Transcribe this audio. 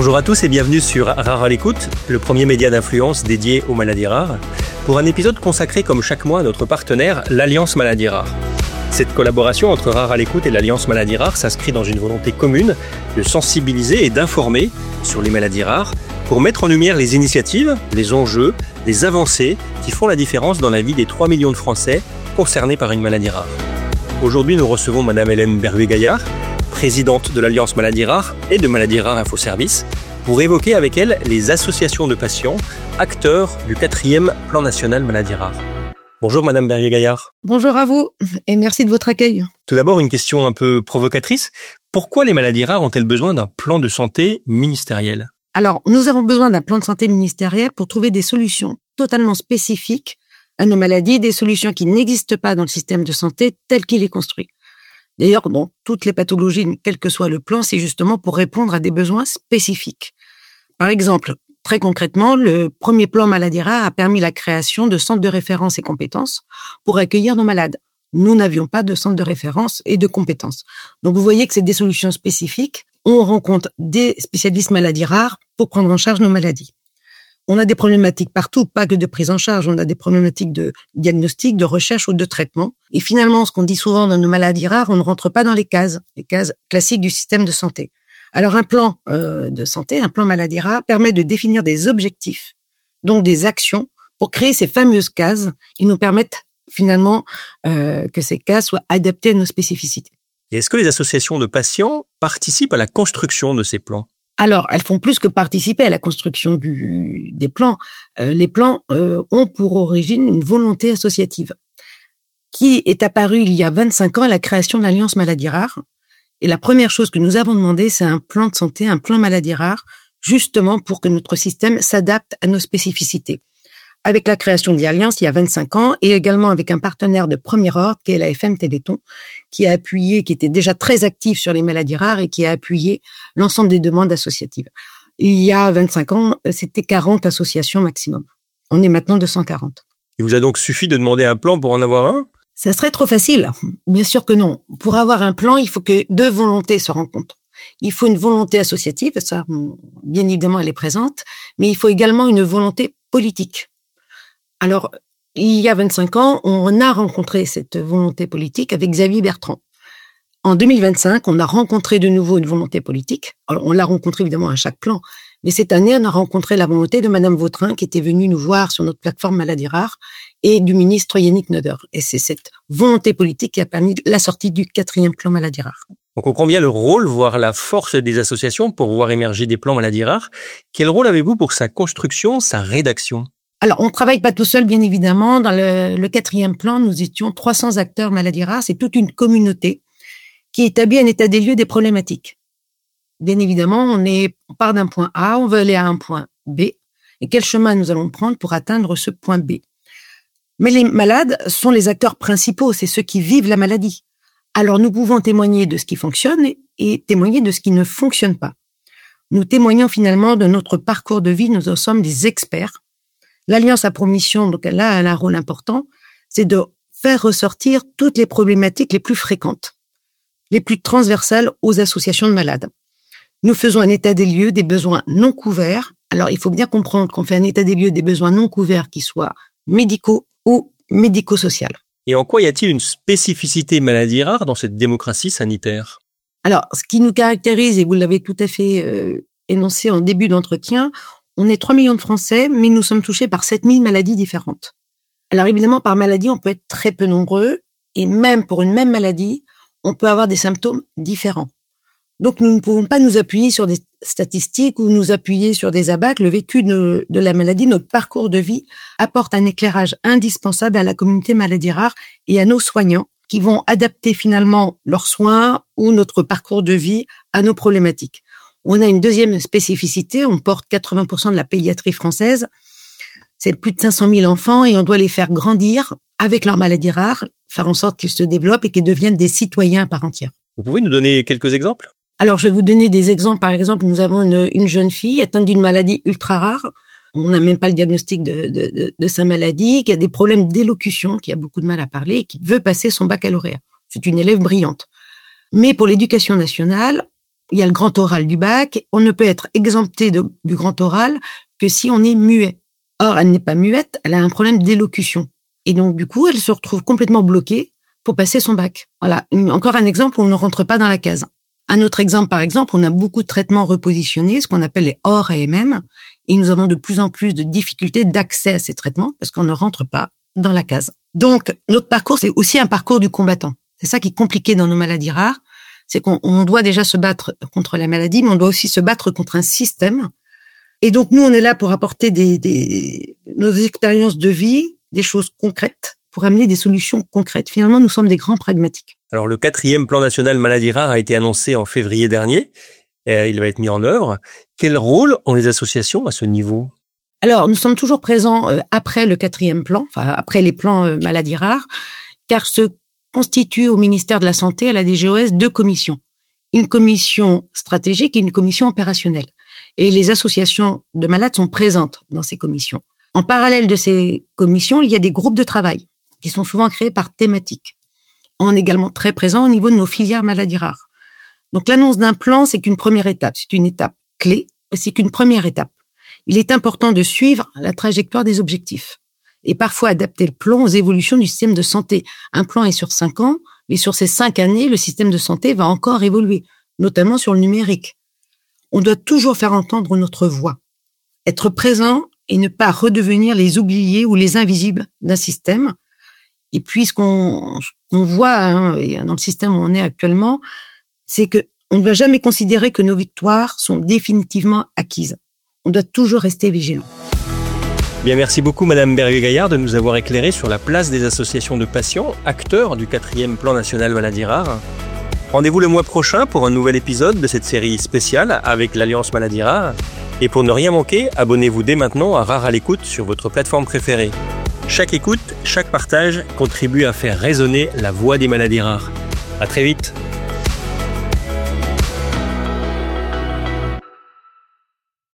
Bonjour à tous et bienvenue sur Rare à l'écoute, le premier média d'influence dédié aux maladies rares, pour un épisode consacré comme chaque mois à notre partenaire, l'Alliance Maladies Rares. Cette collaboration entre Rare à l'écoute et l'Alliance Maladies Rares s'inscrit dans une volonté commune de sensibiliser et d'informer sur les maladies rares pour mettre en lumière les initiatives, les enjeux, les avancées qui font la différence dans la vie des 3 millions de Français concernés par une maladie rare. Aujourd'hui, nous recevons Madame Hélène Berruet-Gaillard, présidente de l'Alliance Maladies Rares et de Maladies Rares Info Service, pour évoquer avec elle les associations de patients, acteurs du 4e Plan National Maladies Rares. Bonjour Madame Berruet-Gaillard. Bonjour à vous et merci de votre accueil. Tout d'abord, une question un peu provocatrice. Pourquoi les maladies rares ont-elles besoin d'un plan de santé ministériel ? Alors, nous avons besoin d'un plan de santé ministériel pour trouver des solutions totalement spécifiques à nos maladies, des solutions qui n'existent pas dans le système de santé tel qu'il est construit. D'ailleurs, dans toutes les pathologies, quel que soit le plan, c'est justement pour répondre à des besoins spécifiques. Par exemple, très concrètement, le premier plan maladies rares a permis la création de centres de référence et compétences pour accueillir nos malades. Nous n'avions pas de centre de référence et de compétences. Donc, vous voyez que c'est des solutions spécifiques. On rencontre des spécialistes maladies rares pour prendre en charge nos maladies. On a des problématiques partout, pas que de prise en charge. On a des problématiques de diagnostic, de recherche ou de traitement. Et finalement, ce qu'on dit souvent dans nos maladies rares, on ne rentre pas dans les cases classiques du système de santé. Alors, un plan de santé, un plan maladies rares, permet de définir des objectifs, donc des actions, pour créer ces fameuses cases et nous permettent finalement que ces cases soient adaptées à nos spécificités. Et est-ce que les associations de patients participent à la construction de ces plans ? Alors, elles font plus que participer à la construction des plans. Les plans ont pour origine une volonté associative qui est apparue il y a 25 ans à la création de l'Alliance Maladies Rares. Et la première chose que nous avons demandé, c'est un plan de santé, un plan maladies rares, justement pour que notre système s'adapte à nos spécificités. Avec la création de l'Alliance il y a 25 ans et également avec un partenaire de premier ordre qui est la FM Téléthon, qui était déjà très actif sur les maladies rares et qui a appuyé l'ensemble des demandes associatives. Il y a 25 ans, c'était 40 associations maximum. On est maintenant 240. Il vous a donc suffi de demander un plan pour en avoir un ? Ça serait trop facile. Bien sûr que non. Pour avoir un plan, il faut que deux volontés se rencontrent. Il faut une volonté associative, ça, bien évidemment, elle est présente, mais il faut également une volonté politique. Alors, il y a 25 ans, on a rencontré cette volonté politique avec Xavier Bertrand. En 2025, on a rencontré de nouveau une volonté politique. Alors, on l'a rencontré évidemment à chaque plan, mais cette année, on a rencontré la volonté de Madame Vautrin qui était venue nous voir sur notre plateforme Maladies Rares et du ministre Yannick Noder. Et c'est cette volonté politique qui a permis la sortie du 4e plan Maladies Rares. On comprend bien le rôle, voire la force des associations pour voir émerger des plans maladies rares. Quel rôle avez-vous pour sa construction, sa rédaction ? Alors, on travaille pas tout seul, bien évidemment. Dans le 4e plan, nous étions 300 acteurs maladies rares. C'est toute une communauté qui établit un état des lieux des problématiques. Bien évidemment, on part d'un point A, on veut aller à un point B. Et quel chemin nous allons prendre pour atteindre ce point B ? Mais les malades sont les acteurs principaux, c'est ceux qui vivent la maladie. Alors, nous pouvons témoigner de ce qui fonctionne et témoigner de ce qui ne fonctionne pas. Nous témoignons finalement de notre parcours de vie, nous en sommes des experts. L'Alliance a pour mission, donc elle a un rôle important, c'est de faire ressortir toutes les problématiques les plus fréquentes, les plus transversales aux associations de malades. Nous faisons un état des lieux des besoins non couverts. Alors, il faut bien comprendre qu'on fait un état des lieux des besoins non couverts qui soient médicaux ou médico-sociaux. Et en quoi y a-t-il une spécificité maladies rares dans cette démocratie sanitaire ? Alors, ce qui nous caractérise, et vous l'avez tout à fait énoncé en début d'entretien, on est 3 millions de Français, mais nous sommes touchés par 7000 maladies différentes. Alors évidemment, par maladie, on peut être très peu nombreux, et même pour une même maladie, on peut avoir des symptômes différents. Donc nous ne pouvons pas nous appuyer sur des statistiques ou nous appuyer sur des abats. Le vécu de la maladie, notre parcours de vie, apporte un éclairage indispensable à la communauté maladies rares et à nos soignants qui vont adapter finalement leurs soins ou notre parcours de vie à nos problématiques. On a une deuxième spécificité, on porte 80% de la pédiatrie française, c'est plus de 500 000 enfants et on doit les faire grandir avec leurs maladies rares, faire en sorte qu'ils se développent et qu'ils deviennent des citoyens à part entière. Vous pouvez nous donner quelques exemples ? Alors, je vais vous donner des exemples. Par exemple, nous avons une jeune fille atteinte d'une maladie ultra rare. On n'a même pas le diagnostic de sa maladie, qui a des problèmes d'élocution, qui a beaucoup de mal à parler et qui veut passer son baccalauréat. C'est une élève brillante. Mais pour l'éducation nationale, Il y a le grand oral du bac. On ne peut être exempté du grand oral que si on est muet. Or, elle n'est pas muette, elle a un problème d'élocution. Et donc, du coup, elle se retrouve complètement bloquée pour passer son bac. Voilà. Encore un exemple où on ne rentre pas dans la case. Un autre exemple, par exemple, on a beaucoup de traitements repositionnés, ce qu'on appelle les hors AMM, et nous avons de plus en plus de difficultés d'accès à ces traitements parce qu'on ne rentre pas dans la case. Donc, notre parcours, c'est aussi un parcours du combattant. C'est ça qui est compliqué dans nos maladies rares, c'est qu'on doit déjà se battre contre la maladie, mais on doit aussi se battre contre un système. Et donc, nous, on est là pour apporter nos expériences de vie, des choses concrètes, pour amener des solutions concrètes. Finalement, nous sommes des grands pragmatiques. Alors, le 4e plan national maladies rares a été annoncé en février dernier. Il va être mis en œuvre. Quel rôle ont les associations à ce niveau ? Alors, nous sommes toujours présents après le 4e plan, enfin après les plans maladies rares, car se constituent au ministère de la Santé, à la DGOS, 2 commissions. Une commission stratégique et une commission opérationnelle. Et les associations de malades sont présentes dans ces commissions. En parallèle de ces commissions, il y a des groupes de travail qui sont souvent créés par thématique. On est également très présent au niveau de nos filières maladies rares. Donc, l'annonce d'un plan, c'est qu'une première étape. C'est une étape clé, c'est qu'une première étape. Il est important de suivre la trajectoire des objectifs et parfois adapter le plan aux évolutions du système de santé. Un plan est sur 5 ans, mais sur ces 5 années, le système de santé va encore évoluer, notamment sur le numérique. On doit toujours faire entendre notre voix, être présent et ne pas redevenir les oubliés ou les invisibles d'un système. Et puis, ce qu'on voit dans le système où on est actuellement, c'est que on ne va jamais considérer que nos victoires sont définitivement acquises. On doit toujours rester vigilant. Bien, merci beaucoup Madame Berguet-Gaillard de nous avoir éclairé sur la place des associations de patients, acteurs du 4e plan national maladies rares. Rendez-vous le mois prochain pour un nouvel épisode de cette série spéciale avec l'Alliance maladies rares. Et pour ne rien manquer, abonnez-vous dès maintenant à Rares à l'écoute sur votre plateforme préférée. Chaque écoute, chaque partage contribue à faire résonner la voix des maladies rares. À très vite.